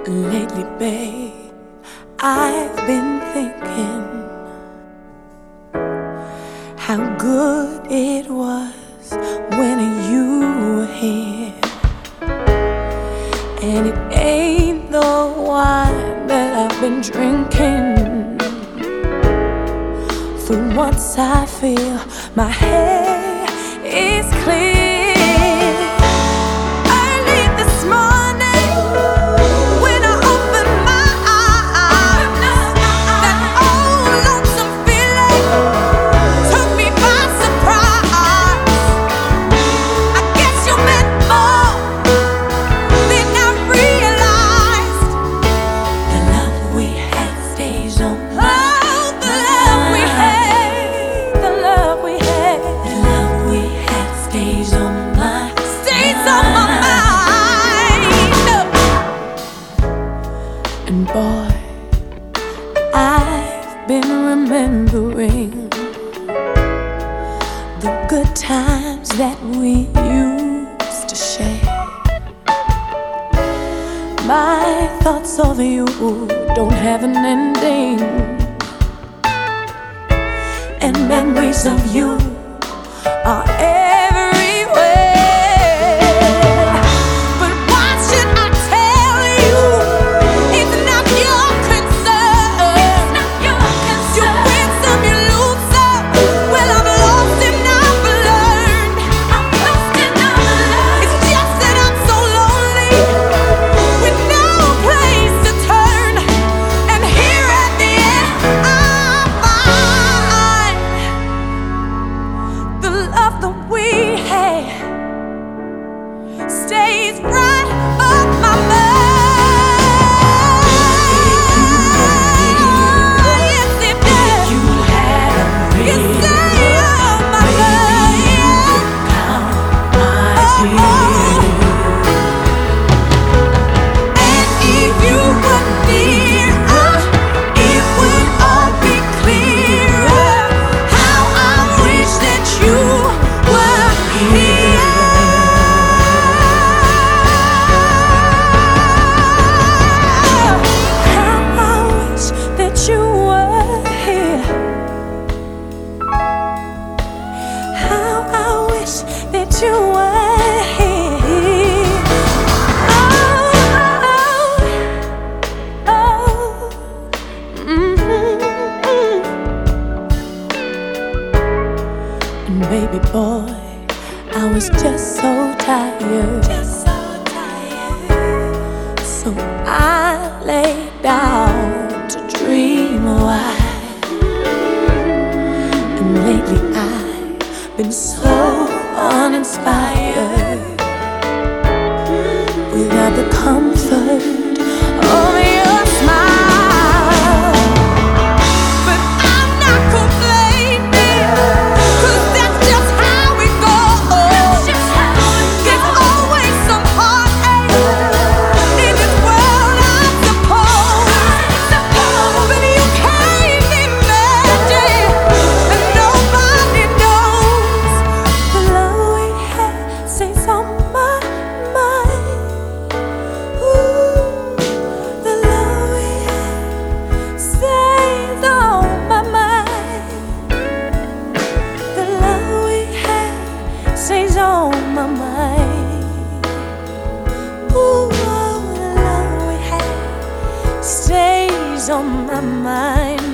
Lately, babe, I've been thinking how good it was when you were here. And it ain't the wine that I've been drinking. For once I feel my hair is clear. And boy, I've been remembering the good times that we used to share. My thoughts of you don't have an ending, and memories of you are stays right up my mind. Yes, it does. You had a real stay on my mind. Count my tears. And if you were near, it would all be clearer. How I wish that you were here. That you were here. And baby boy, I was just so tired. So I lay down to dream a while. And lately I've been so uninspired without the comfort of your smile. But I'm not complaining, 'cause that's just how it goes. There's always some heartache in this world, I suppose. But you can't imagine, and nobody knows the love we had stays on my mind. Ooh, the love we had stays on my mind. The love we had stays on my mind. Ooh, the love we had stays on my mind.